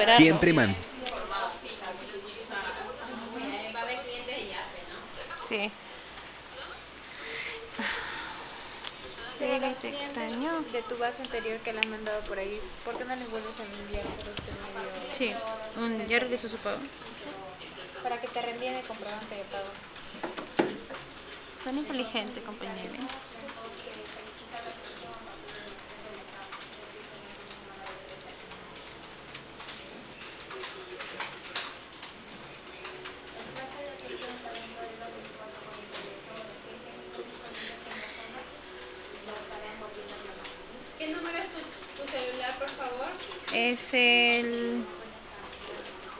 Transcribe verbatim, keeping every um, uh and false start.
esperarlo. Siempre man. Sí. Baby, te extraño. De tu base anterior que le han mandado por ahí, ¿por qué no les vuelves a enviar por este medio? Sí, un, ya regresó su pago. Para que te reenvíen el comprobante de pago. Tan inteligente, compañero. ¿Qué número es tu, tu celular, por favor? Es el